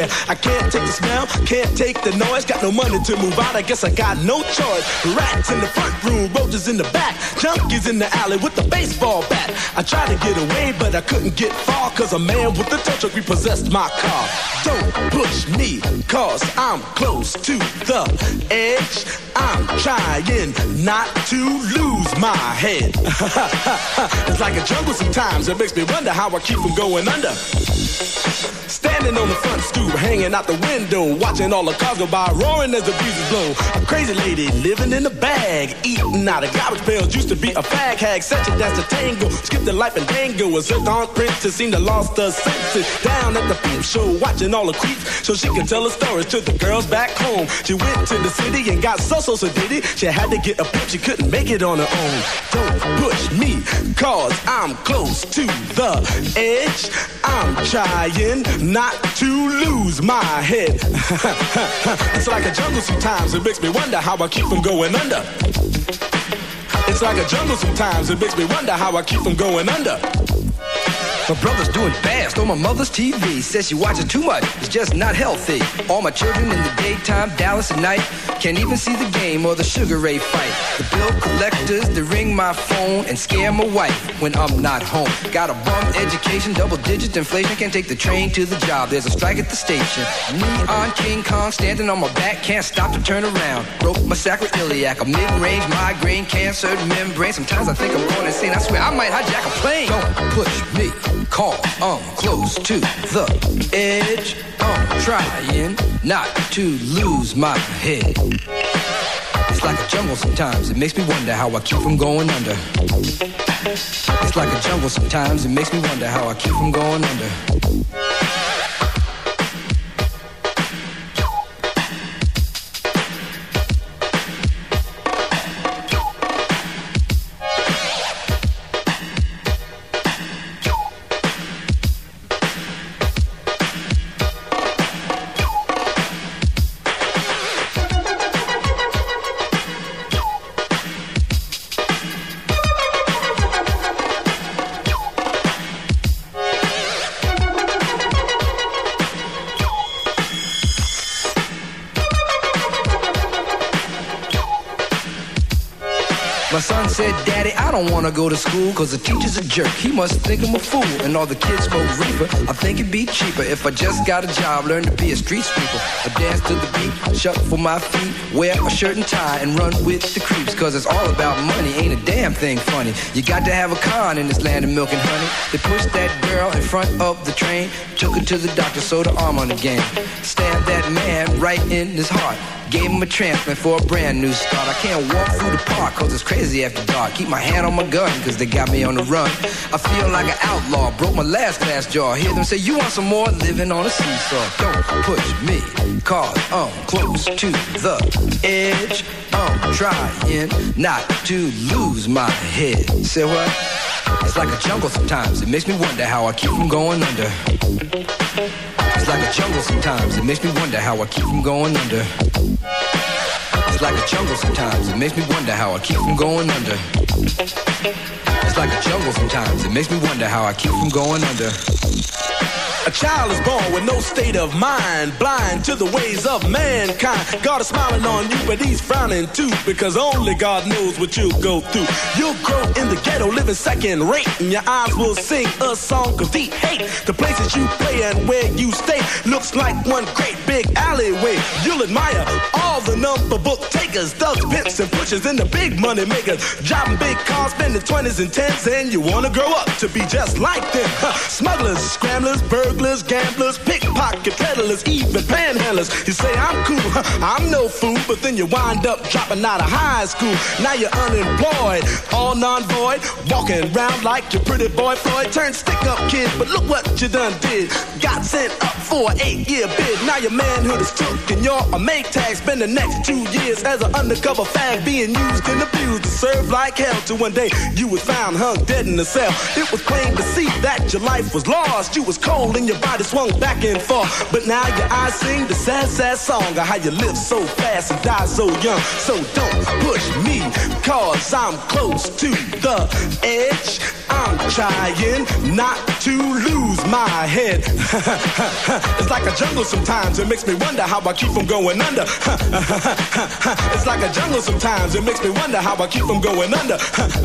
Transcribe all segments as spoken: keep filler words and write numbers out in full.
air. I can't take the smell, can't take the noise. Got no money to move out, I guess I got no choice. Rats in the front room, roaches in the back, junkies in the alley with the baseball bat. I tried to get away, but I couldn't get far, cause a man with a tow truck repossessed my car. Don't push me, cause I'm close to the edge. I'm trying not to lose my head. It's like a jungle sometimes, it makes me wonder how I keep from going under. Standing on the front stoop, hanging out the window, watching all the cars go by, roaring as the breeze is blown. A crazy lady living in a bag, eating out of garbage pails, used to be a fag hag, such a dance to tango, skipped the life and dango. A certain princess seemed to lost her senses, down at the peep show, watching all the creeps, so she could tell her stories to the girls back home. She went to the city and got so so so diddy, she had to get a pimp, she couldn't make it on her own. Don't push me, cause I'm close to the edge. I'm trying not to lose my head. It's like a jungle sometimes, it makes me wonder how I keep from going under. It's like a jungle sometimes, it makes me wonder how I keep from going under. My brother's doing fast on my mother's T V. Says she watches too much, it's just not healthy. All my children in the daytime, Dallas at night. Can't even see the game or the Sugar Ray fight. The bill collectors, they ring my phone and scare my wife when I'm not home. Got a bum education, double digit inflation. Can't take the train to the job, there's a strike at the station. Neon King Kong standing on my back, can't stop to turn around. Broke my sacroiliac, a mid-range migraine, cancer membrane. Sometimes I think I'm going insane, I swear I might hijack a plane. Don't push me, call, I'm close to the edge. I'm trying not to lose my head. It's like a jungle sometimes, it makes me wonder how I keep from going under. It's like a jungle sometimes, it makes me wonder how I keep from going under. My son said, Daddy, I don't want to go to school cause the teacher's a jerk. He must think I'm a fool and all the kids smoke reefer. I think it'd be cheaper if I just got a job, learn to be a street sweeper. I dance to the beat, shuffle my feet, wear a shirt and tie and run with the creeps. Cause it's all about money, ain't a damn thing funny. You got to have a con in this land of milk and honey. They pushed that girl in front of the train, took her to the doctor, sewed her arm on again. Stabbed that man right in his heart, gave him a transplant for a brand new start. I can't walk through the park cause it's crazy after dark. Keep my hand on my gun cause they got me on the run. I feel like an outlaw, broke my last glass jaw. Hear them say, you want some more? Living on a seesaw. Don't push me cause I'm close to the edge. I'm trying not to lose my head. Say what? It's like a jungle sometimes, it makes me wonder how I keep from going under. It's like a jungle sometimes, it makes me wonder how I keep from going under. It's like a jungle sometimes, it makes me wonder how I keep from going under. It's like a jungle sometimes, it makes me wonder how I keep from going under. A child is born with no state of mind, blind to the ways of mankind. God is smiling on you, but he's frowning too, because only God knows what you'll go through. You'll grow in the ghetto, living second rate, and your eyes will sing a song of deep hate. The places you play and where you stay looks like one great big alleyway. You'll admire all the number book takers, thugs, pimps, and pushers, and the big money makers, driving big cars, spending twenties and tens, and you wanna grow up to be just like them. Smugglers, scramblers, burglars, gamblers, pickpocket peddlers, even panhandlers. You say I'm cool, I'm no fool, but then you wind up dropping out of high school. Now you're unemployed, all non-void, walking around like your pretty boy Floyd. Turned stick-up kid, but look what you done did. Got sent up for an eight-year bid. Now your manhood is took and you're a make tag. Spend the next two years as an undercover fag, being used and abused to serve like hell. Till one day you was found hung dead in a cell. It was plain to see that your life was lost. You was cold and your body swung back and forth. But now your eyes sing the sad, sad song of how you live so fast and die so young. So don't push me, cause I'm close to the edge. I'm trying not to lose my head. It's like a jungle sometimes, it makes me wonder how I keep from going under. It's like a jungle sometimes, it makes me wonder how I keep from going under.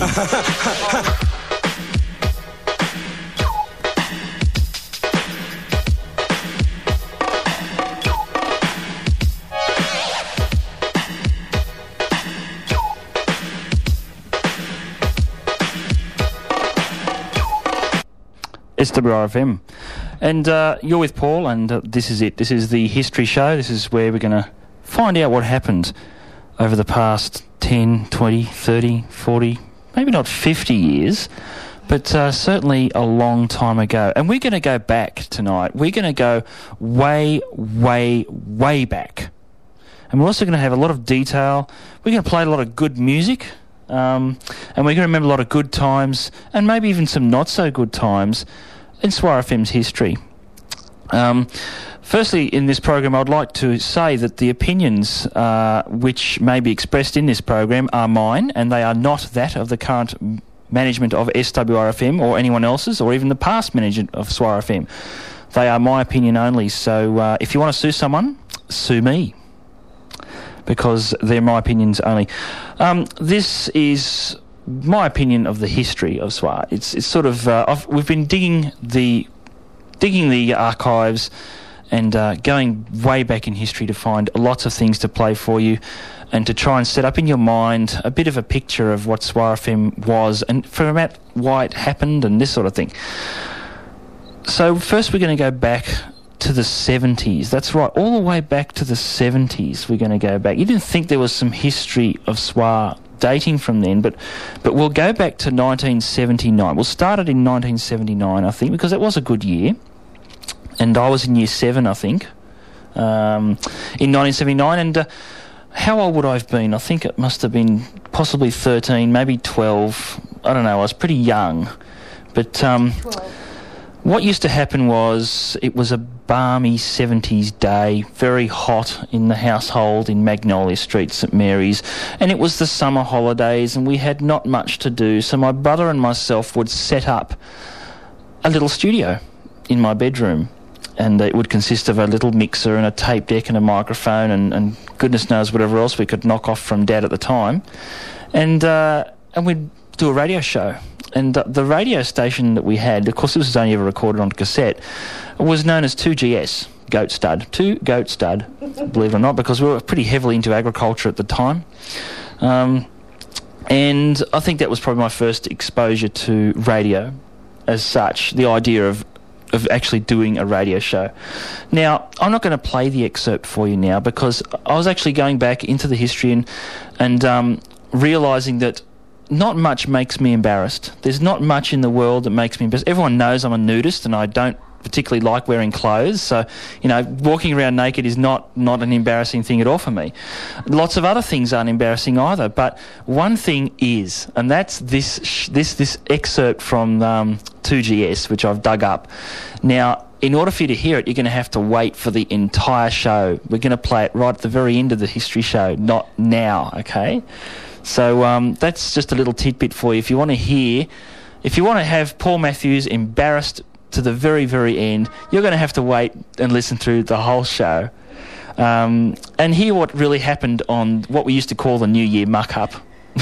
S W R F M. And uh, you're with Paul, and uh, this is it. This is the History Show. This is where we're going to find out what happened over the past ten, twenty, thirty, forty, maybe not fifty years, but uh, certainly a long time ago. And we're going to go back tonight. We're going to go way, way, way back. And we're also going to have a lot of detail. We're going to play a lot of good music. Um, and we're going to remember a lot of good times and maybe even some not so good times in S W R F M's history. Um, firstly, in this program, I'd like to say that the opinions uh, which may be expressed in this program are mine, and they are not that of the current management of S W R F M or anyone else's, or even the past management of S W R F M. They are my opinion only. So uh, if you want to sue someone, sue me, because they're my opinions only. Um, this is my opinion of the history of S W R. It's it's sort of uh, I've, we've been digging the digging the archives and uh, going way back in history to find lots of things to play for you, and to try and set up in your mind a bit of a picture of what S W R F M was and from about why it happened and this sort of thing. So first we're going to go back to the seventies. That's right, all the way back to the seventies we're going to go back. You didn't think there was some history of S W R dating from then, but but we'll go back to nineteen seventy-nine. We'll start it in nineteen seventy-nine, I think, because it was a good year. And I was in year seven, I think, um, in nineteen seventy-nine. And uh, how old would I have been? I think it must have been possibly thirteen, maybe twelve. I don't know, I was pretty young. But um, what used to happen was it was a balmy seventies day, very hot in the household in Magnolia Street, St Mary's, and it was the summer holidays and we had not much to do, so my brother and myself would set up a little studio in my bedroom, and it would consist of a little mixer and a tape deck and a microphone and, and goodness knows whatever else we could knock off from Dad at the time, and uh, and we'd do a radio show. And uh, the radio station that we had, of course this was only ever recorded on cassette, was known as two G S, Goat Stud. two Goat Stud, believe it or not, because we were pretty heavily into agriculture at the time. Um, and I think that was probably my first exposure to radio as such, the idea of of actually doing a radio show. Now, I'm not going to play the excerpt for you now because I was actually going back into the history and, and um, realising that not much makes me embarrassed. There's not much in the world that makes me embarrassed. Everyone knows I'm a nudist and I don't particularly like wearing clothes, so, you know, walking around naked is not, not an embarrassing thing at all for me. Lots of other things aren't embarrassing either, but one thing is, and that's this sh- this this excerpt from um, two G S, which I've dug up. Now, in order for you to hear it, you're going to have to wait for the entire show. We're going to play it right at the very end of the history show, not now, okay? So um, that's just a little tidbit for you. If you want to hear, if you want to have Paul Matthews embarrassed to the very, very end, you're going to have to wait and listen through the whole show um, and hear what really happened on what we used to call the New Year muck-up.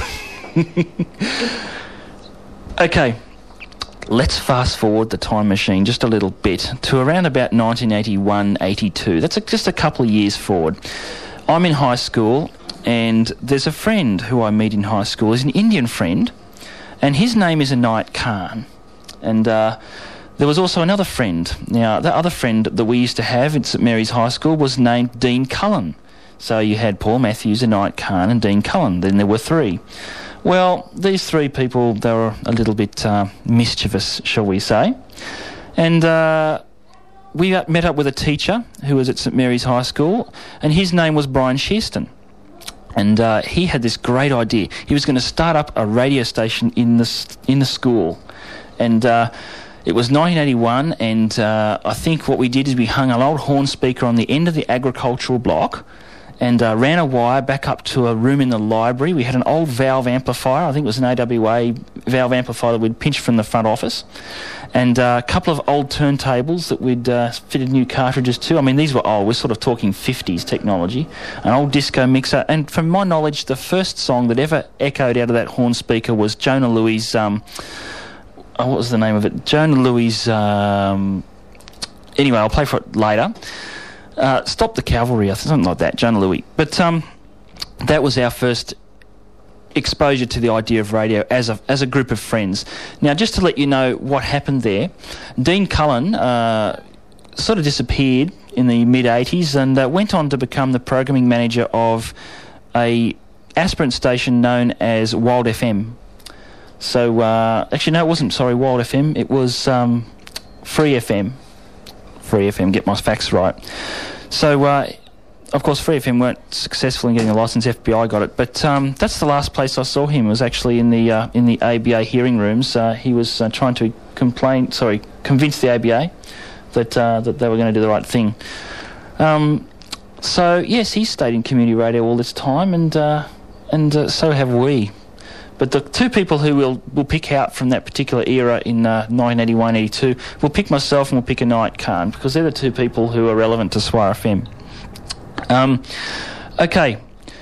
Okay, let's fast forward the time machine just a little bit to around about nineteen eighty-one eighty-two. That's a, just a couple of years forward. I'm in high school, and there's a friend who I meet in high school. He's an Indian friend, and his name is Inayat Khan. And uh, there was also another friend. Now, the other friend that we used to have at St Mary's High School was named Dean Cullen. So you had Paul Matthews, Inayat Khan, and Dean Cullen. Then there were three. Well, these three people, they were a little bit uh, mischievous, shall we say. And uh, we met up with a teacher who was at St Mary's High School, and his name was Brian Shearston. And uh, he had this great idea. He was going to start up a radio station in the in the school. And uh, it was nineteen eighty-one, and uh, I think what we did is we hung an old horn speaker on the end of the agricultural block and uh, ran a wire back up to a room in the library. We had an old valve amplifier. I think it was an A W A valve amplifier that we'd pinched from the front office, and uh, a couple of old turntables that we'd uh, fitted new cartridges to. I mean, these were old. We're sort of talking fifties technology. An old disco mixer. And from my knowledge, the first song that ever echoed out of that horn speaker was Jonah Louie's... Um, oh, what was the name of it? Jonah Louie's... Um, anyway, I'll play for it later. Uh, Stop the Cavalry, I think, something like that, Jonah Louie. But um, that was our first exposure to the idea of radio as a as a group of friends. Now, just to let you know what happened there, Dean Cullen uh, sort of disappeared in the mid eighties and uh, went on to become the programming manager of a aspirant station known as Wild F M. So, uh, actually, no, it wasn't, sorry, Wild F M. It was um, Free F M. Free F M, get my facts right. So, uh, of course, Free F M weren't successful in getting a licence. F B I got it, but um, that's the last place I saw him. It was actually in the uh, in the A B A hearing rooms. Uh, he was uh, trying to complain, sorry, convince the A B A that uh, that they were going to do the right thing. Um, so yes, he stayed in community radio all this time, and uh, and uh, so have we. But the two people who we'll, we'll pick out from that particular era in uh, nineteen eighty-one eighty-two, we'll pick myself and we'll pick Inayat Khan, because they're the two people who are relevant to S W A R F M. Um, okay,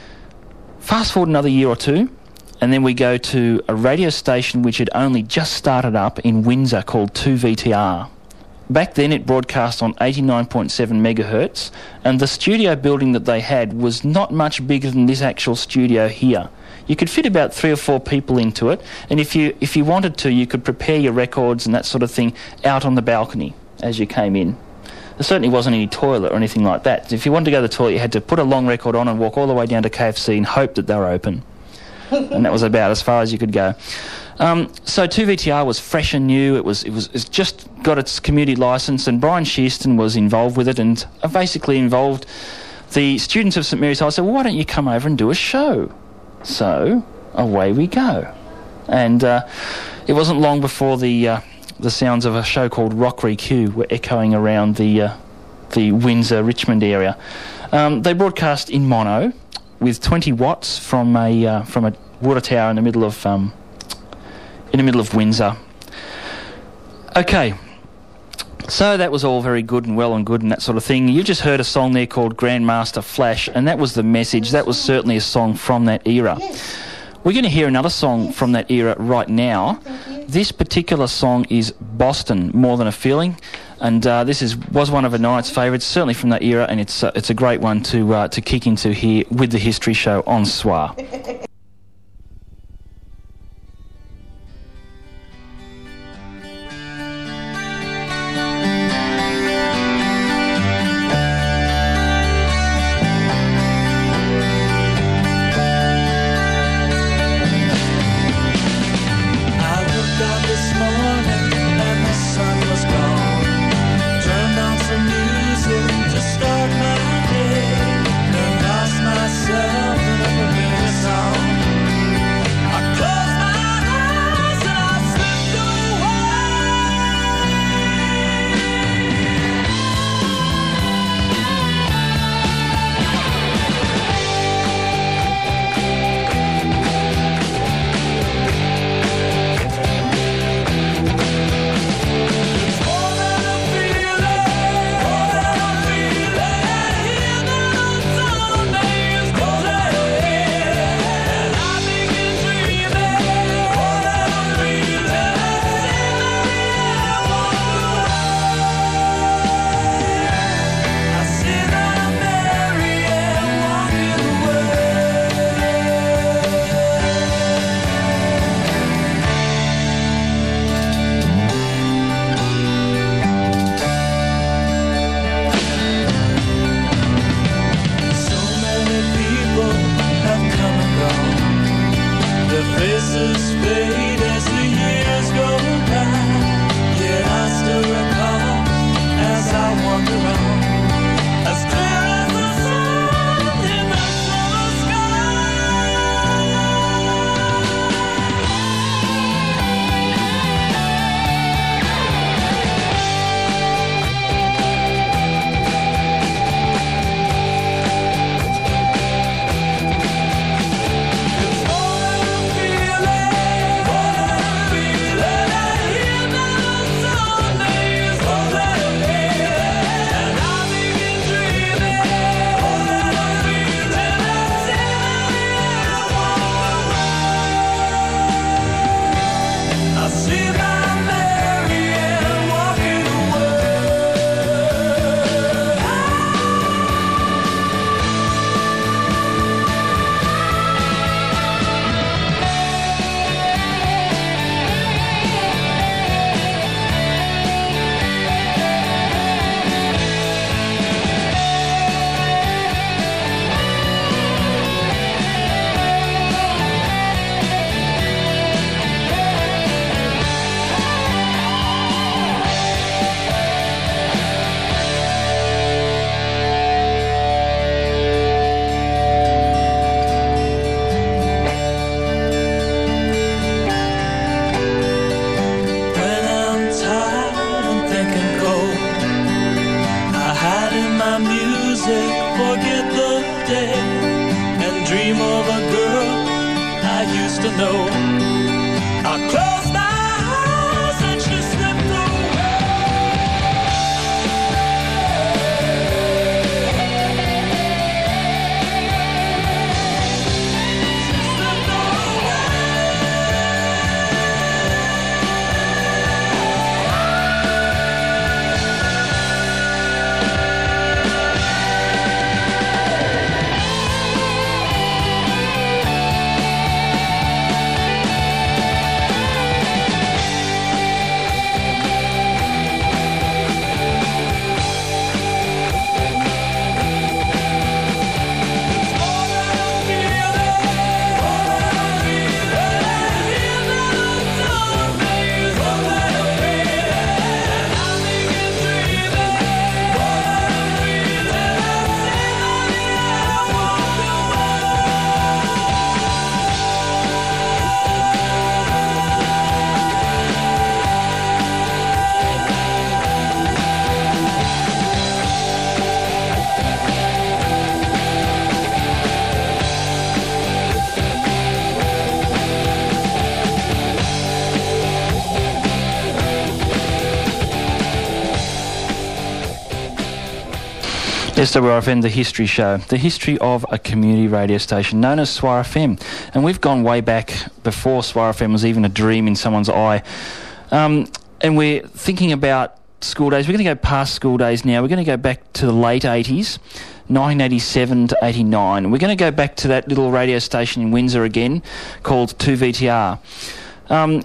fast forward another year or two, and then we go to a radio station which had only just started up in Windsor called two V T R. Back then it broadcast on eighty-nine point seven megahertz, and the studio building that they had was not much bigger than this actual studio here. You could fit about three or four people into it, and if you if you wanted to, you could prepare your records and that sort of thing out on the balcony as you came in. There certainly wasn't any toilet or anything like that. If you wanted to go to the toilet, you had to put a long record on and walk all the way down to K F C and hope that they were open. And that was about as far as you could go. Um, so two V T R was fresh and new. It was it was it's just got its community licence, and Brian Shearston was involved with it, and basically involved the students of St Mary's High. Said, well, why don't you come over and do a show? So away we go. And uh, it wasn't long before the uh, the sounds of a show called Rockery Q were echoing around the uh, the Windsor Richmond area. Um, they broadcast in mono with twenty watts from a uh, from a water tower in the middle of um, in the middle of Windsor. Okay. So that was all very good and well and good and that sort of thing. You just heard a song there called Grandmaster Flash, and that was the message. That was certainly a song from that era. We're going to hear another song from that era right now. This particular song is Boston, More Than a Feeling, and uh, this is was one of Inayat's favourites, certainly from that era, and it's uh, it's a great one to uh, to kick into here with the History Show on S W A R. Start my day, and lost myself in a familiar song. forget the day and dream of a girl I used to know. I close my eyes and she slipped S W R F M, the History Show, the history of a community radio station known as S W R F M. And we've gone way back before S W R F M was even a dream in someone's eye. Um, and we're thinking about school days. We're going to go past school days now. We're going to go back to the late eighties, nineteen eighty-seven to eighty-nine. We're going to go back to that little radio station in Windsor again called two V T R. Um,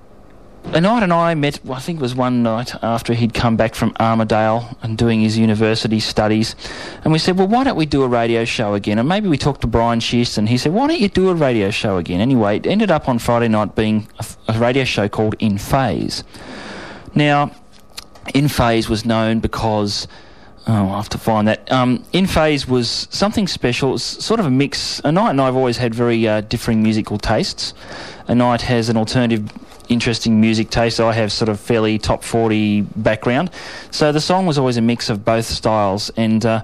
Anite and I met, well, I think it was one night after he'd come back from Armidale and doing his university studies, and we said, well, why don't we do a radio show again? And maybe we talked to Brian Sheast, and he said, why don't you do a radio show again? Anyway, it ended up on Friday night being a, a radio show called In Phase. Now, In Phase was known because... Oh, I'll have to find that. Um, In Phase was something special. It was sort of a mix. Anite and I have always had very uh, differing musical tastes. Anite has an alternative, interesting music taste. I have sort of fairly top forty background. So the song was always a mix of both styles, and uh,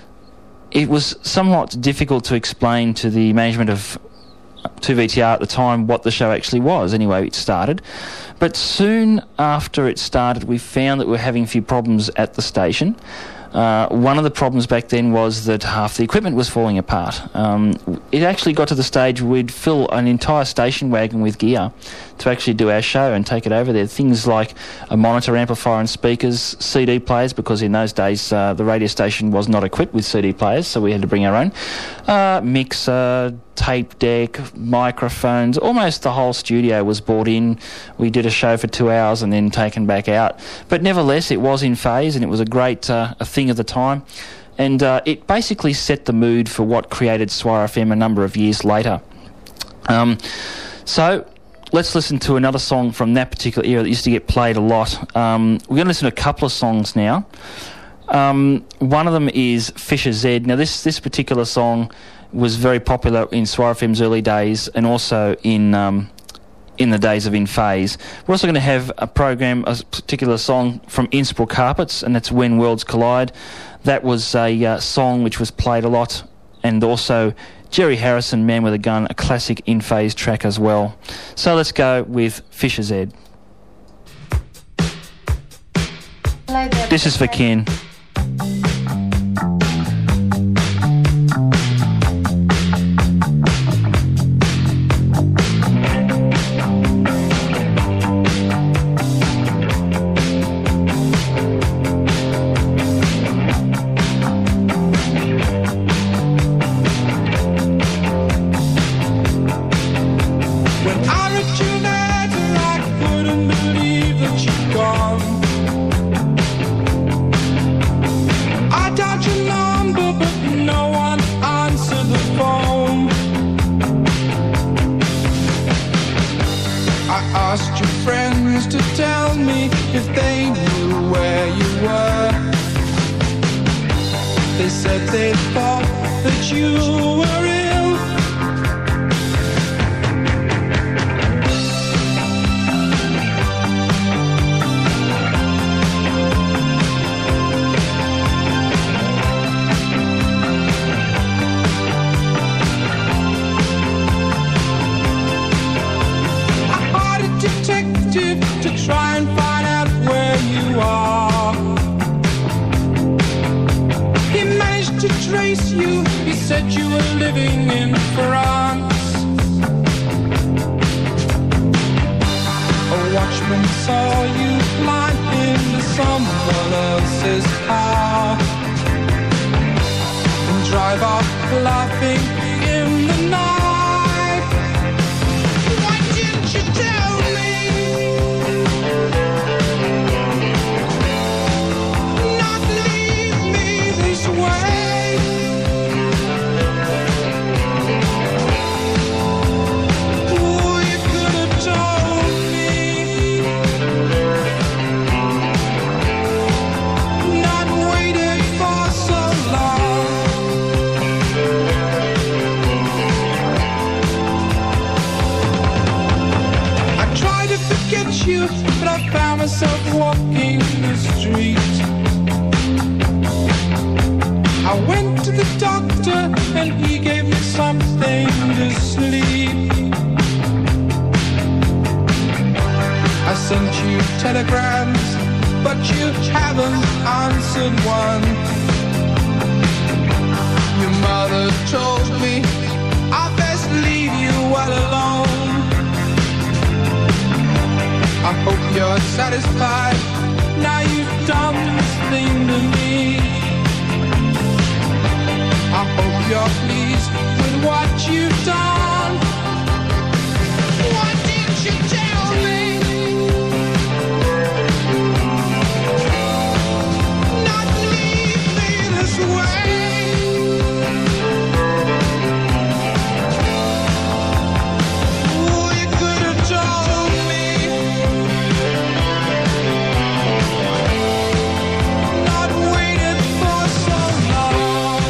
it was somewhat difficult to explain to the management of two V T R at the time what the show actually was. Anyway, it started. But soon after it started, we found that we were having a few problems at the station. Uh, one of the problems back then was that half the equipment was falling apart. Um, it actually got to the stage where we'd fill an entire station wagon with gear to actually do our show and take it over there. Things like a monitor amplifier and speakers, C D players, because in those days uh, the radio station was not equipped with C D players, so we had to bring our own. Uh, mixer, tape deck, microphones, almost the whole studio was brought in. We did a show for two hours and then taken back out. But nevertheless, it was In Phase, and it was a great uh, a thing of the time. And uh, it basically set the mood for what created S W R F M a number of years later. Um, so... Let's listen to another song from that particular era that used to get played a lot. Um, we're going to listen to a couple of songs now. Um, one of them is Fisher Z. Now, this, this particular song was very popular in S W R F M's early days and also in um, in the days of In Phase. We're also going to have a program, a particular song from Innsbruck Carpets, and that's When Worlds Collide. That was a uh, song which was played a lot, and also Jerry Harrison, Man with a Gun, a classic In Phase track as well. So let's go with Fisher Z. This is for Ken. trace you. He said you were living in France. A watchman saw you climb into someone else's car and drive off laughing in the night. Why didn't you tell me? Not leave me this way. Oh, you could have told me. Not waited for so long. I tried to forget you, but I found myself walking the street. I went to the doctor and he gave me something to sleep. I sent you telegrams, but you haven't answered one. Your mother told me I best leave you well alone. I hope you're satisfied now you've done this thing to me. I hope you're pleased with what you've done. Why didn't you tell me? Not leave me this way. Oh, you could have told me. Not waited for so long.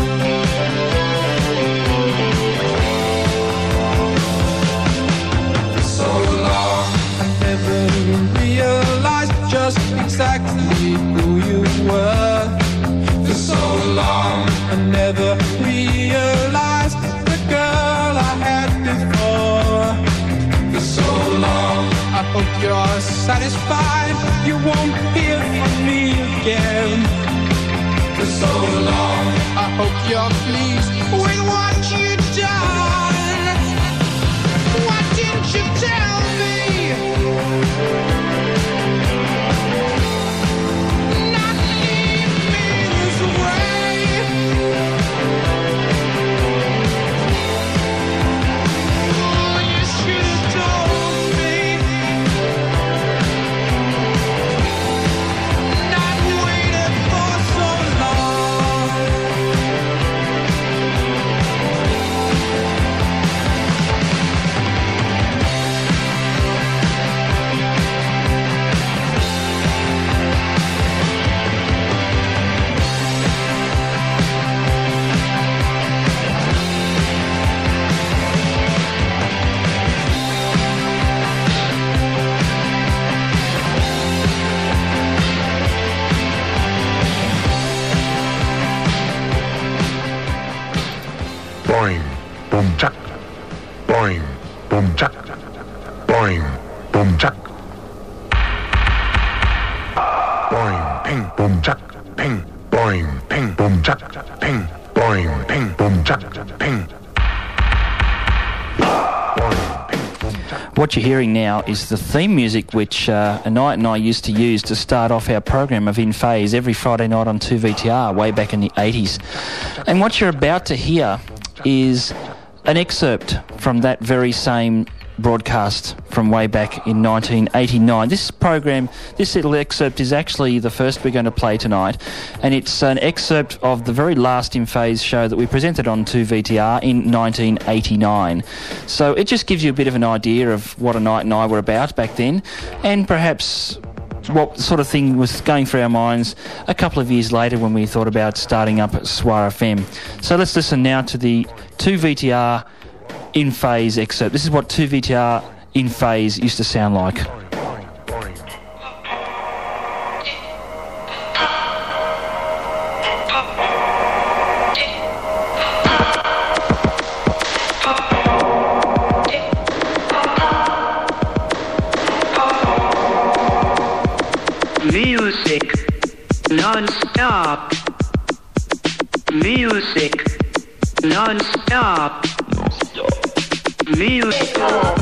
For so long, I never realized just exactly who you were. For so long, I never realized the girl I had before. For so long, I hope you're satisfied you won't hear from me again. For so long, I hope you're pleased with what you've done. Why didn't you tell me? Not leave me this way. Oh, you should have told me. Not waited for so long. Boing, boom, chuck. Boing, boom, chuck. Boing, boom, chuck. Boing, ping, boom, chuck. Ping, boing, ping, boom, chuck. Ping, boing, ping, boom, chuck. Ping. Boing, ping, boom, chuck. What you're hearing now is the theme music which uh, Anite and I used to use to start off our program of In Phase every Friday night on two V T R way back in the eighties. And what you're about to hear is an excerpt from that very same broadcast from way back in nineteen eighty-nine. This program, this little excerpt is actually the first we're going to play tonight, and it's an excerpt of the very last In Phase show that we presented on two V T R in nineteen eighty-nine. So it just gives you a bit of an idea of what Anite and I were about back then, and perhaps what sort of thing was going through our minds a couple of years later when we thought about starting up Swar F M. So let's listen now to the two V T R In Phase excerpt. This is what two V T R In Phase used to sound like. Music non-stop. Music non-stop. Music.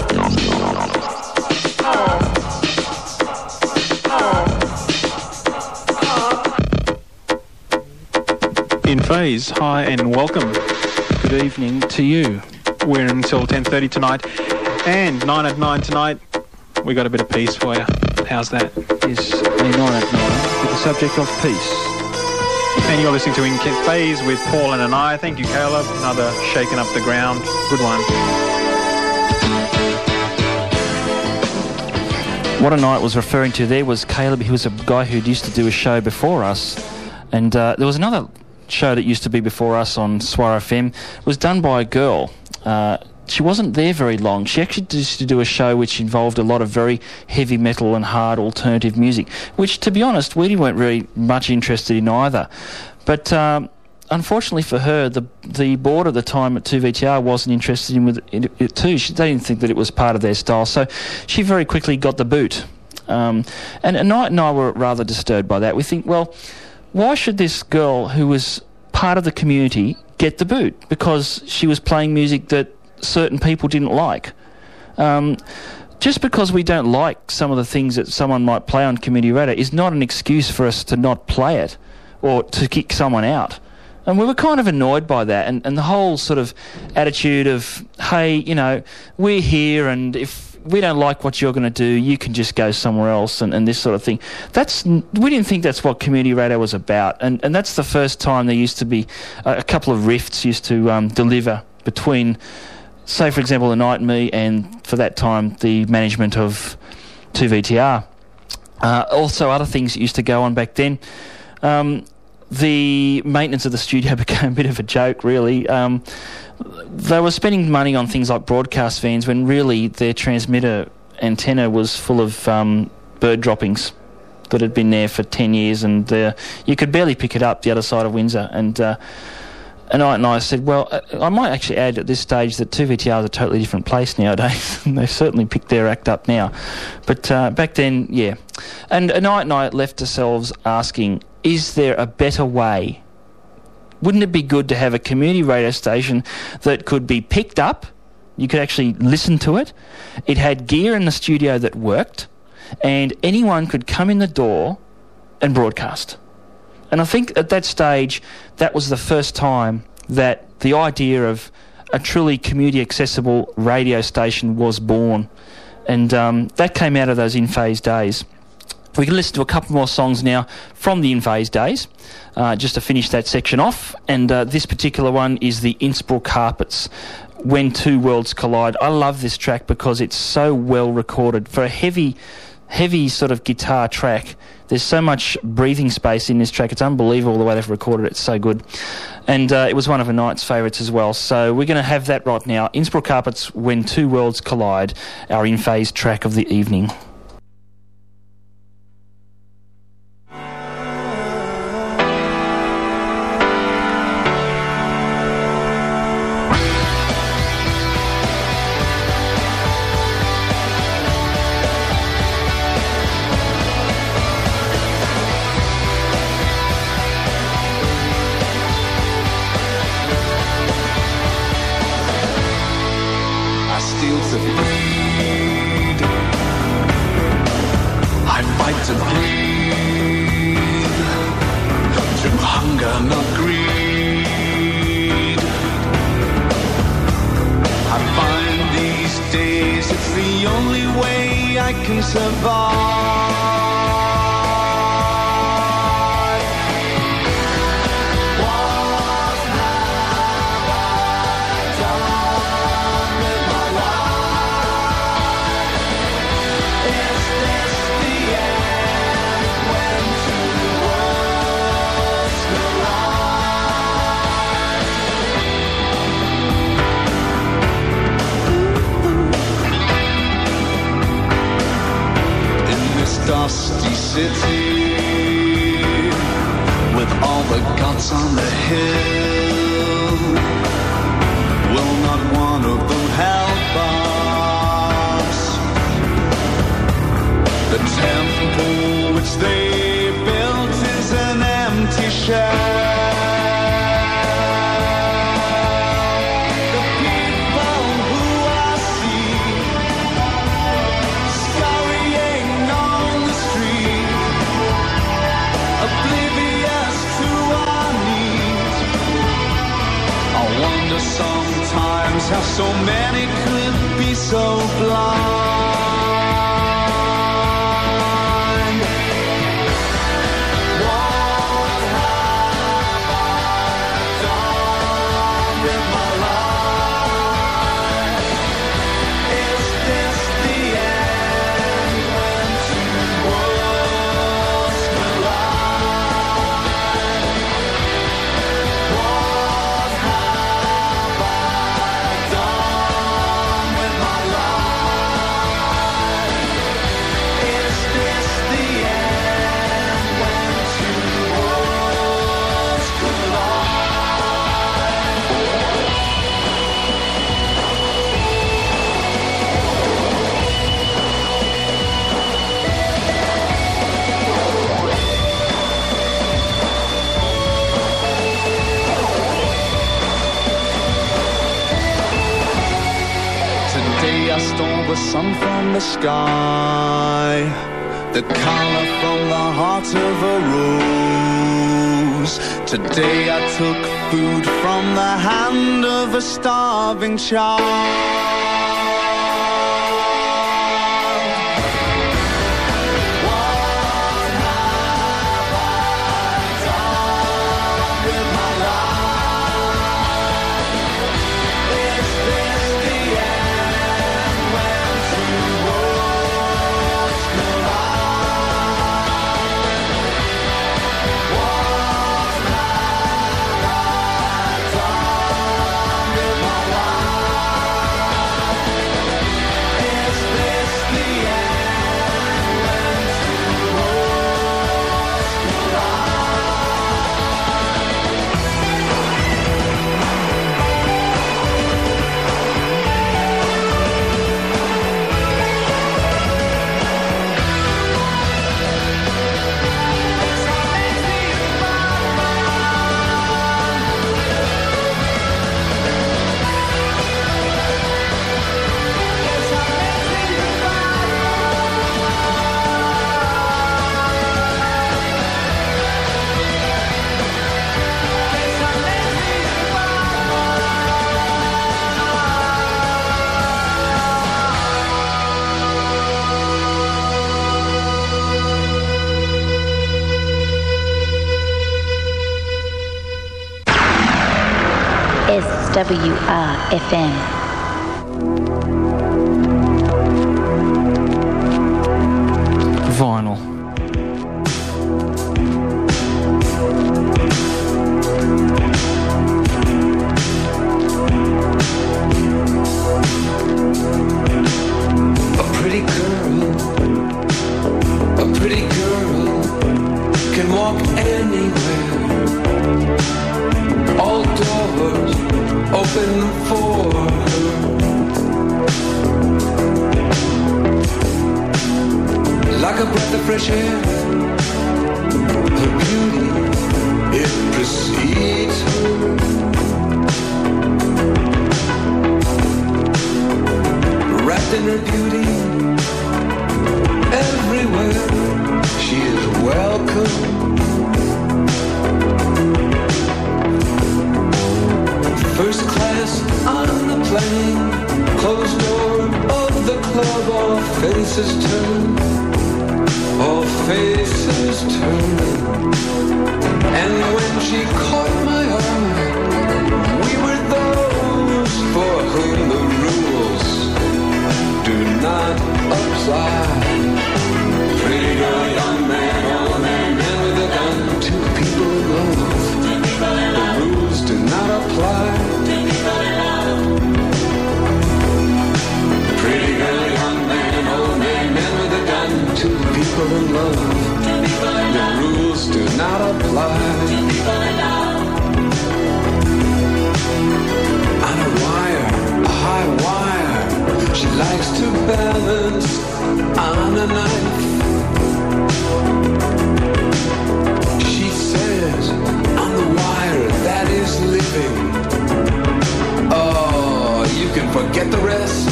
In Phase, hi and welcome. Good evening to you. We're until ten thirty tonight, and nine at nine tonight. We got a bit of peace for you. How's that? Is a nine at nine with the subject of peace. And you're listening to In Phase with Paul and I. Thank you, Caleb. Another shaking up the ground. Good one. What a night was referring to there was Caleb. He was a guy who used to do a show before us, and uh, there was another show that used to be before us on Swar F M. It was done by a girl. Uh, she wasn't there very long. She actually used to do a show which involved a lot of very heavy metal and hard alternative music, which, to be honest, we weren't really much interested in either. But um, unfortunately for her, the the board at the time at two V T R wasn't interested in with it, it too. She, they didn't think that it was part of their style, so she very quickly got the boot. Um, and, and Knight and I were rather disturbed by that. We think, well, why should this girl who was part of the community get the boot? Because she was playing music that certain people didn't like. Um, just because we don't like some of the things that someone might play on community radio is not an excuse for us to not play it or to kick someone out. And we were kind of annoyed by that, and, and the whole sort of attitude of, hey, you know, we're here, and if we don't like what you're going to do, you can just go somewhere else, and, and this sort of thing. That's we didn't think that's what community radio was about, and, and that's the first time there used to be a, a couple of rifts used to um, deliver between, say, for example, the Knight and me, and for that time, the management of two V T R. Uh, also, other things that used to go on back then. Um, the maintenance of the studio became a bit of a joke, really. Um, they were spending money on things like broadcast vans when really their transmitter antenna was full of um, bird droppings that had been there for ten years, and uh, you could barely pick it up the other side of Windsor. And uh, and I and I said, well, I might actually add at this stage that two V T R is a totally different place nowadays. They've certainly picked their act up now. But uh, back then, yeah. And, and I and I left ourselves asking, is there a better way? Wouldn't it be good to have a community radio station that could be picked up? You could actually listen to it. It had gear in the studio that worked, and anyone could come in the door and broadcast. And I think at that stage, that was the first time that the idea of a truly community-accessible radio station was born. And um, that came out of those In Phase days. We can listen to a couple more songs now from the In Phase days, uh, just to finish that section off. And uh, this particular one is the Innsbruck Carpets, When Two Worlds Collide. I love this track because it's so well recorded. For a heavy, heavy sort of guitar track, there's so much breathing space in this track. It's unbelievable the way they've recorded it. It's so good. And uh, it was one of a Knight's favourites as well. So we're going to have that right now. Innsbruck Carpets, When Two Worlds Collide, our In Phase track of the evening. Dusty city with all the gods on the hill, will not one of them help us? The temple which they built is an empty shell. wonder sometimes how so many could be so blind. What have I done with my life? Is this the end when two worlds collide? What have I done with my life? Is this the end when two worlds collide? Today I stole the sun from the sky, the color from the heart of a rose. Today I took food from the hand of a starving child. What have I done with my life? Is this the end when two worlds collide? What have I done with my life? Is this the end when two worlds S W R F M. Vinyl. A pretty girl, a pretty girl can walk anywhere. All doors open for her. Like a breath of fresh air, her beauty, it precedes her. Wrapped in her beauty, everywhere she is welcome. First class on the plane, closed door of the club, all faces turn, all faces turn. And when she caught my arm, we were those for whom the rules do not apply. Pretty girl, young man, old man, man with a gun, two people in love. The rules do not apply. Pretty girl, young man, old man, man with a gun, two people in love. The rules do not apply. On a wire, a high wire, she likes to balance on a knife. She says, on the wire, that is living. Oh, you can forget the rest.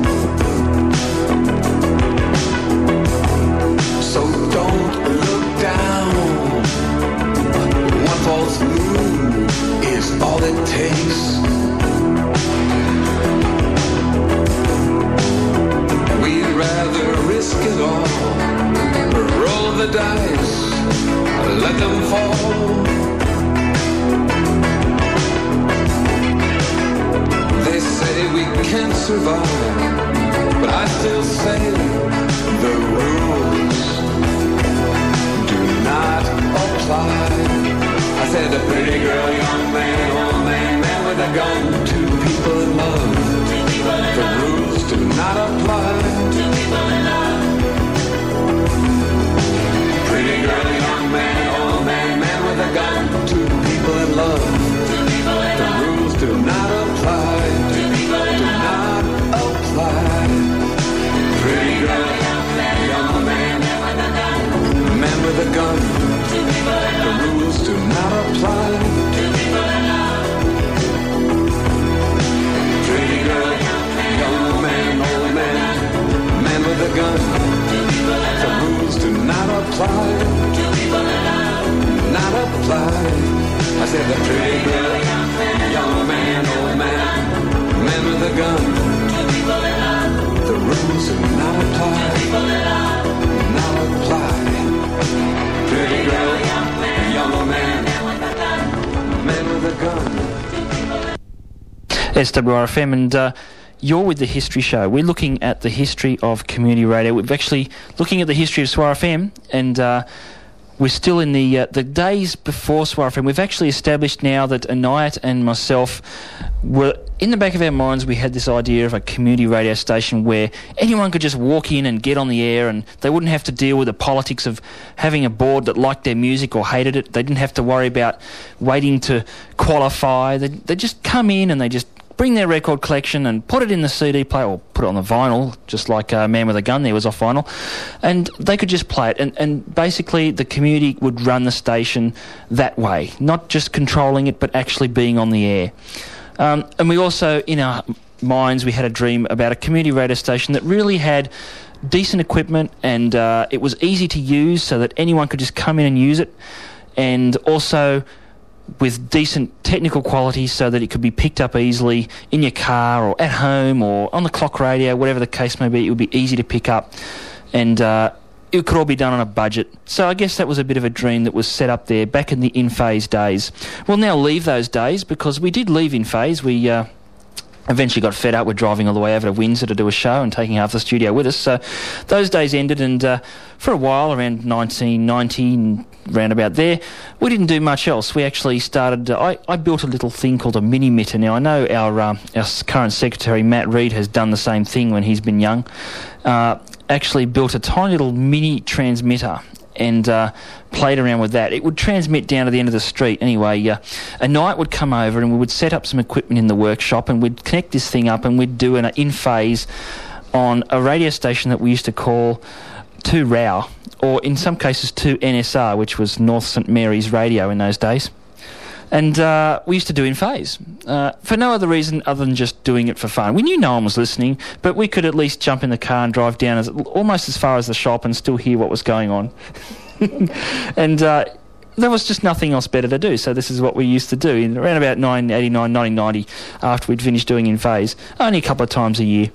So don't look down. One false move is all it takes. survive, but I still say the rules do not apply. I said a pretty girl, young man, old man, man with a gun, two people in love. The rules do not apply. Two people in love. Pretty girl, young man, old man, man with a gun, two people in love. The rules do not apply. Do not apply. Pretty girl, young man, man with a gun. The rules do not apply. Pretty girl, young man, old man, man with a gun. The rules do not apply. Not apply. I said the pretty girl, young man, old man, man with a gun. The rules do not apply. Not apply. Pretty girl, young man, man with a gun. S W R F M, and uh, you're with the History Show. We're looking at the history of community radio. We're actually looking at the history of S W R F M, and uh, we're still in the uh, the days before S W R F M. We've actually established now that Anayat and myself were, in the back of our minds, we had this idea of a community radio station where anyone could just walk in and get on the air, and they wouldn't have to deal with the politics of having a board that liked their music or hated it. They didn't have to worry about waiting to qualify. They they just come in and they just bring their record collection and put it in the C D player, or put it on the vinyl, just like uh, Man with a Gun there was off vinyl, and they could just play it. And, and basically the community would run the station that way, not just controlling it, but actually being on the air. Um, and we also, in our minds, we had a dream about a community radio station that really had decent equipment, and uh, it was easy to use so that anyone could just come in and use it, and also with decent technical quality so that it could be picked up easily in your car or at home or on the clock radio, whatever the case may be. It would be easy to pick up, and uh, it could all be done on a budget. So I guess that was a bit of a dream that was set up there back in the In-Phase days. We'll now leave those days, because we did leave In-Phase. We uh, eventually got fed up with driving all the way over to Windsor to do a show and taking half the studio with us. So those days ended, and uh, for a while, around nineteen ninety and round about there, we didn't do much else. We actually started, uh, I, I built a little thing called a mini mitter. Now I know our um, our current secretary Matt Reid has done the same thing when he's been young. Uh, actually built a tiny little mini transmitter and uh, played around with that. It would transmit down to the end of the street. Anyway, uh, a night would come over and we would set up some equipment in the workshop, and we'd connect this thing up, and we'd do an in-phase on a radio station that we used to call two R A W, or in some cases two N S R, which was North St Mary's Radio in those days. And uh, we used to do In-Phase uh, for no other reason other than just doing it for fun. We knew no one was listening, but we could at least jump in the car and drive down as, almost as far as the shop and still hear what was going on. And uh, there was just nothing else better to do, so this is what we used to do in around about nineteen eighty-nine, nineteen ninety, after we'd finished doing In-Phase, only a couple of times a year.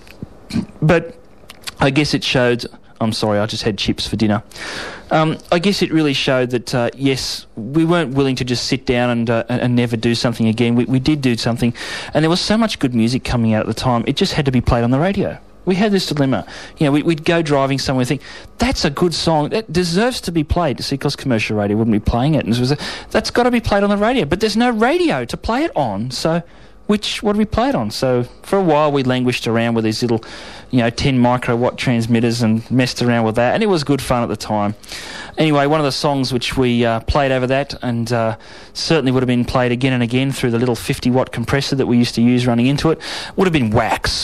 But I guess it showed... I'm sorry, I just had chips for dinner. Um, I guess it really showed that, uh, yes, we weren't willing to just sit down and uh, and never do something again. We, we did do something, and there was so much good music coming out at the time, it just had to be played on the radio. We had this dilemma. You know, we, we'd go driving somewhere and think, that's a good song, that deserves to be played. To see, because commercial radio wouldn't be playing it. And it was a, that's got to be played on the radio, but there's no radio to play it on, so... Which, what do we play it on? So for a while we languished around with these little, you know, ten microwatt transmitters and messed around with that, and it was good fun at the time. Anyway, one of the songs which we uh, played over that, and uh, certainly would have been played again and again through the little fifty watt compressor that we used to use running into it, would have been Wax.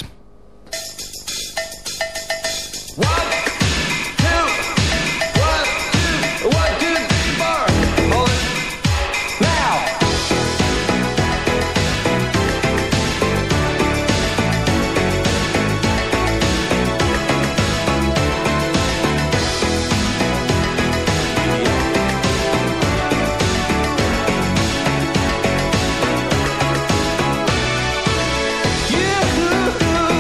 You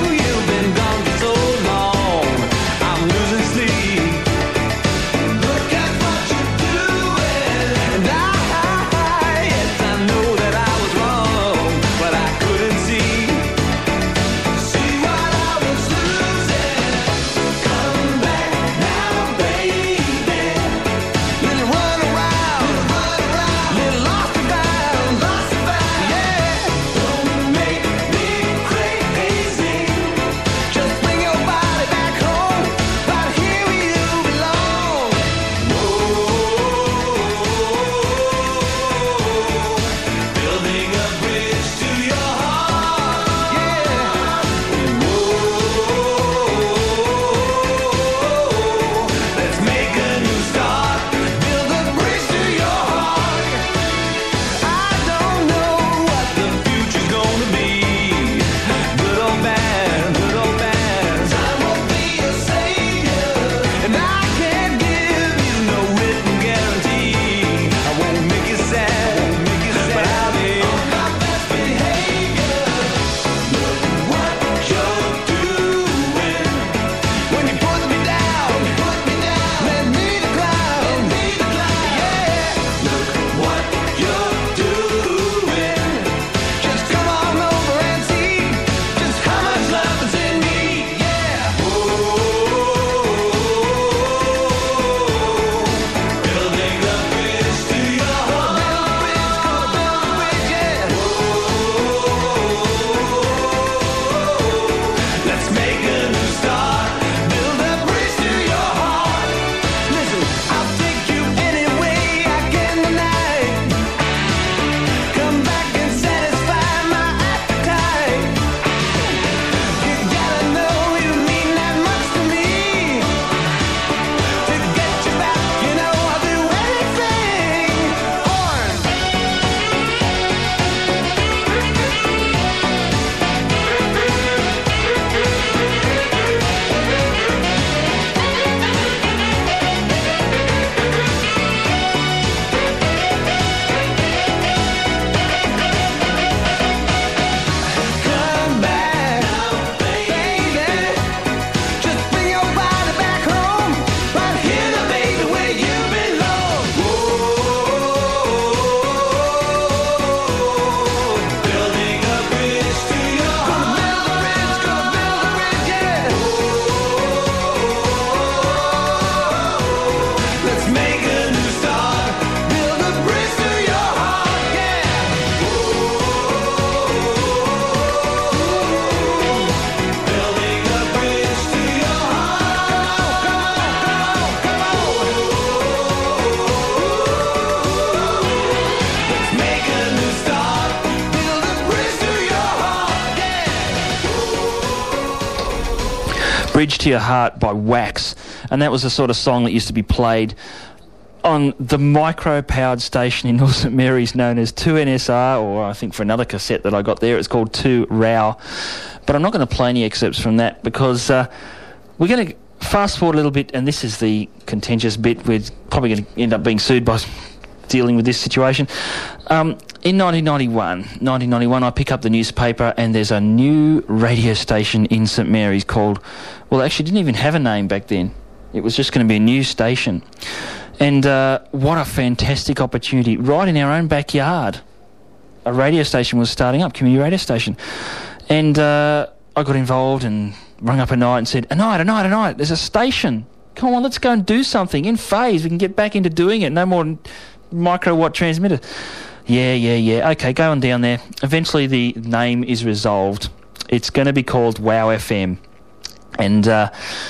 Bridge to Your Heart by Wax. And that was the sort of song that used to be played on the micro-powered station in North Saint Mary's known as two N S R, or I think for another cassette that I got there, it's called two R A W. But I'm not going to play any excerpts from that because uh, we're going to fast forward a little bit, and this is the contentious bit. We're probably going to end up being sued by dealing with this situation. Um, in nineteen ninety-one, I pick up the newspaper and there's a new radio station in Saint Mary's called, well, it actually didn't even have a name back then. It was just going to be a new station. And uh, what a fantastic opportunity. Right in our own backyard, a radio station was starting up, community radio station. And uh, I got involved and rung up a night and said, a night, a night, a night, there's a station. Come on, let's go and do something. In phase, we can get back into doing it. No more microwatt transmitter. Yeah, yeah, yeah. Okay, go on down there. Eventually the name is resolved. It's going to be called WOW F M. And uh,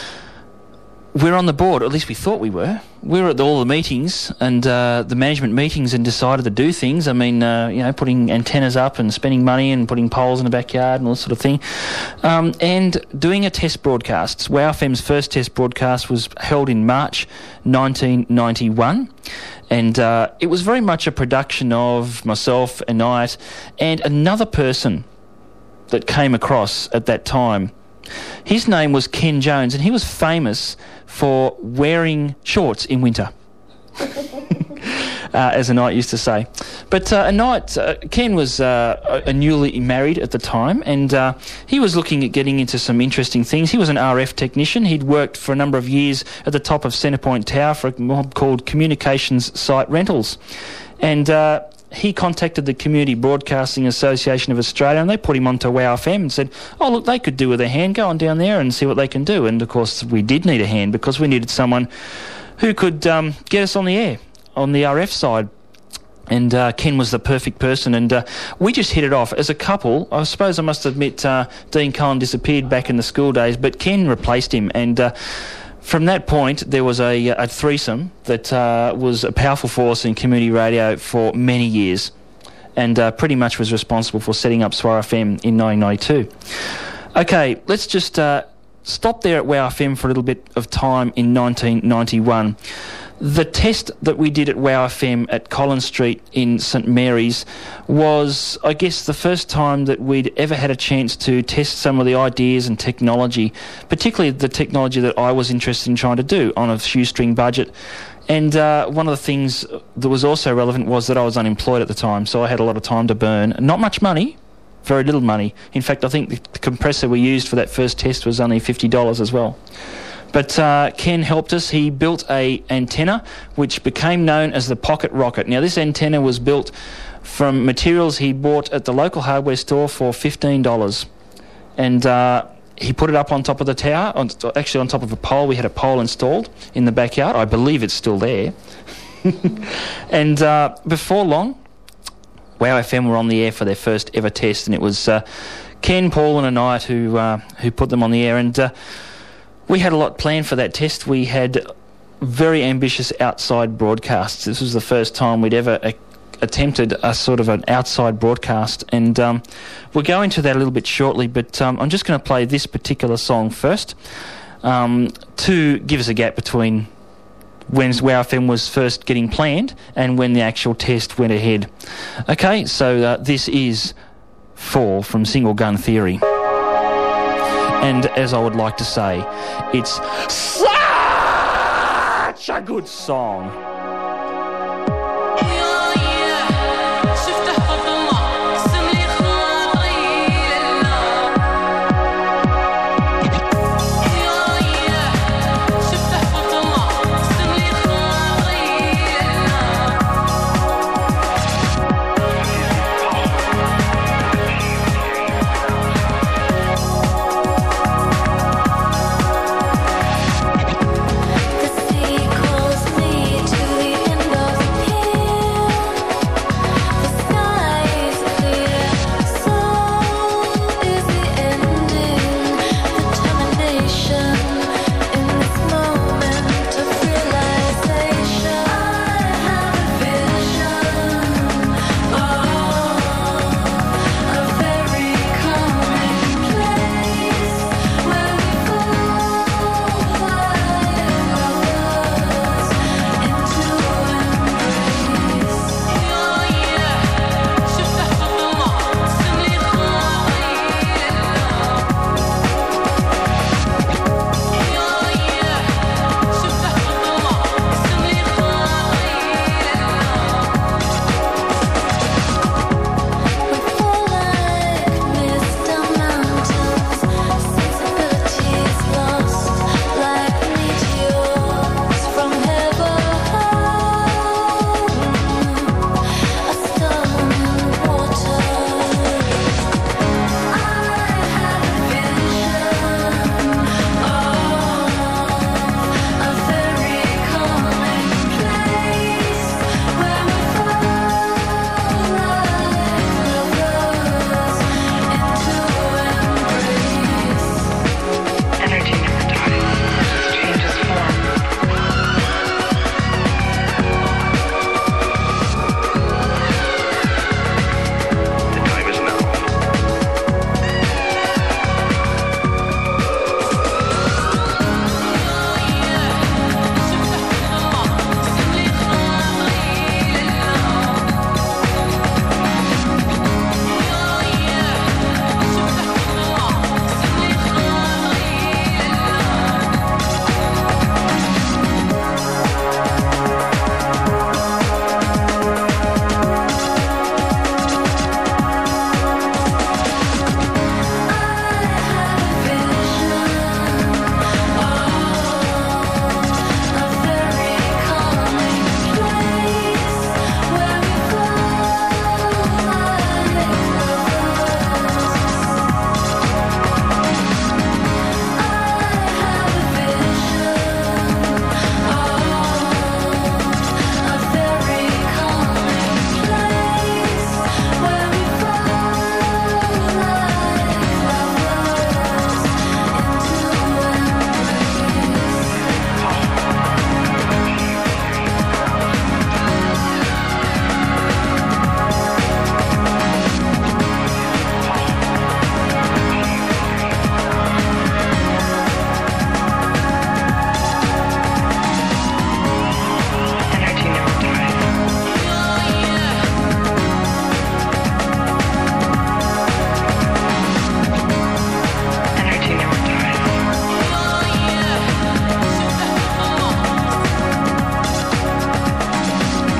we're on the board, or at least we thought we were. We were at all the meetings and uh, the management meetings and decided to do things. I mean, uh, you know, putting antennas up and spending money and putting poles in the backyard and all that sort of thing. Um, and doing a test broadcast. WOW F M's first test broadcast was held in March nineteen ninety-one. And uh, it was very much a production of myself, Anite, and another person that came across at that time. His name was Ken Jones, and he was famous for wearing shorts in winter, uh, as Anite used to say. But uh, Anite, uh, Ken was uh, a newly married at the time, and uh, he was looking at getting into some interesting things. He was an R F technician. He'd worked for a number of years at the top of Centrepoint Tower for a mob called Communications Site Rentals. And uh, he contacted the Community Broadcasting Association of Australia, and they put him onto WOW F M and said, oh, look, they could do with a hand. Go on down there and see what they can do. And, of course, we did need a hand because we needed someone who could um, get us on the air, on the R F side. And uh, Ken was the perfect person, and uh, we just hit it off. As a couple, I suppose I must admit uh, Dean Cullen disappeared back in the school days, but Ken replaced him, and uh, from that point there was a, a threesome that uh, was a powerful force in community radio for many years, and uh, pretty much was responsible for setting up S W R F M in nineteen ninety-two. Okay, let's just uh, stop there at WOW F M for a little bit of time in nineteen ninety-one. The test that we did at WOW F M at Collins Street in Saint Mary's was, I guess, the first time that we'd ever had a chance to test some of the ideas and technology, particularly the technology that I was interested in trying to do on a shoestring budget. And uh, one of the things that was also relevant was that I was unemployed at the time, so I had a lot of time to burn. Not much money, very little money. In fact, I think the compressor we used for that first test was only fifty dollars as well. But uh, Ken helped us. He built a antenna which became known as the Pocket Rocket. Now, this antenna was built from materials he bought at the local hardware store for fifteen dollars. And uh, he put it up on top of the tower, on, actually on top of a pole. We had a pole installed in the backyard. I believe it's still there. And uh, before long, WOW F M were on the air for their first ever test, and it was uh, Ken, Paul and Anite who, uh, who put them on the air. And uh, we had a lot planned for that test. We had very ambitious outside broadcasts. This was the first time we'd ever a- attempted a sort of an outside broadcast, and um, we'll go into that a little bit shortly, but um, I'm just going to play this particular song first um, to give us a gap between when WOW F M was first getting planned and when the actual test went ahead. Okay, so uh, this is Fall from Single Gun Theory. And as I would like to say, it's such a good song. The sea calls me to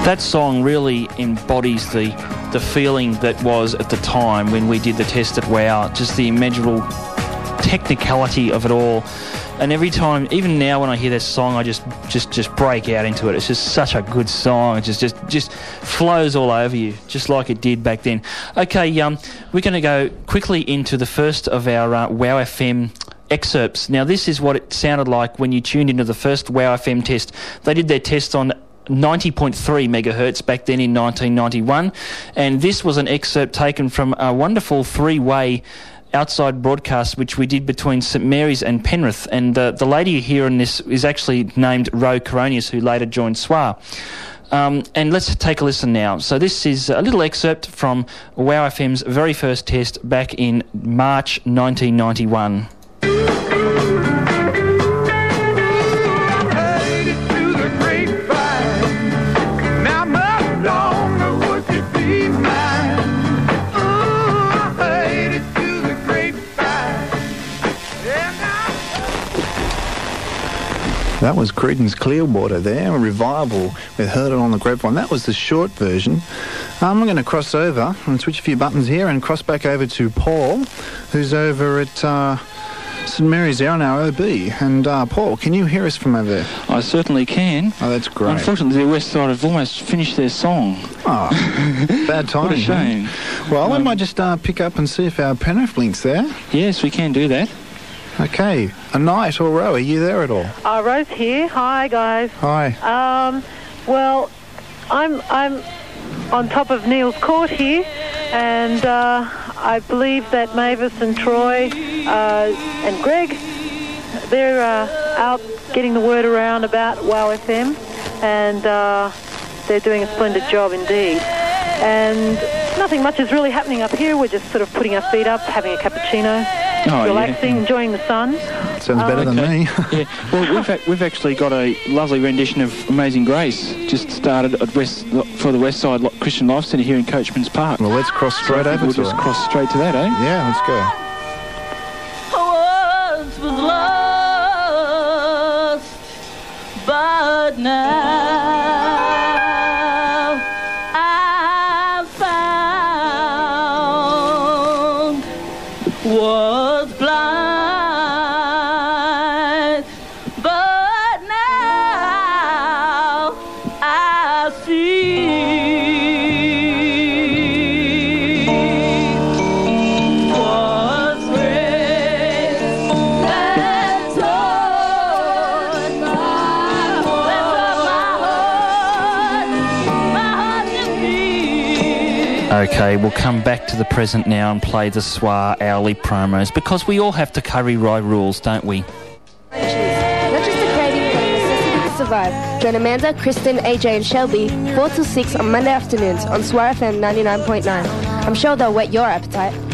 That song really embodies the the feeling that was at the time when we did the test at WOW, just the immeasurable technicality of it all. And every time, even now when I hear that song, I just just just break out into it. It's just such a good song. It just just, just flows all over you, just like it did back then. Okay, um, we're going to go quickly into the first of our uh, WOW F M excerpts. Now, this is what it sounded like when you tuned into the first WOW F M test. They did their test on ninety point three megahertz back then in nineteen ninety-one, and this was an excerpt taken from a wonderful three-way outside broadcast which we did between St Mary's and Penrith, and uh, the lady here in this is actually named Ro Coronius, who later joined S W A. Um, and let's take a listen now. So this is a little excerpt from WOW F M's very first test back in March nineteen ninety-one. That was Creedence Clearwater there, a revival. We heard it on the grapevine. That was the short version. Um, I'm going to cross over and switch a few buttons here and cross back over to Paul, who's over at uh, St Mary's there on our O B. And uh, Paul, can you hear us from over there? I certainly can. Oh, that's great. Unfortunately, the West Side have almost finished their song. Oh, bad timing. What a shame. Huh? Well, um, we might just uh, pick up and see if our Penrith link's there. Yes, we can do that. Okay. A Night or Ro, are you there at all? Uh, Rose here. Hi, guys. Hi. Um, well, I'm I'm on top of Neil's Court here, and uh, I believe that Mavis and Troy uh, and Greg, they're uh, out getting the word around about WOW F M, and uh, they're doing a splendid job indeed. And nothing much is really happening up here. We're just sort of putting our feet up, having a cappuccino, oh, relaxing, yeah. enjoying the sun. Sounds better oh, than okay. me. Yeah. Well, we've, a- we've actually got a lovely rendition of Amazing Grace just started at West for the West Side Christian Life Centre here in Coachman's Park. Well, let's cross straight so over we'll to just it. cross straight to that, eh? Yeah, let's go. Once was lost, but now I found, was blind, but now I see. Was grace that taught my heart, my heart to beat. Okay, we'll come back to the present now and play the S W A hourly promos, because we all have to carry right rules, don't we? Not just a craving, but a necessity to survive. Join Amanda, Kristen, A J and Shelby four till six on Monday afternoons on S W A F M ninety-nine point nine. I'm sure they'll whet your appetite.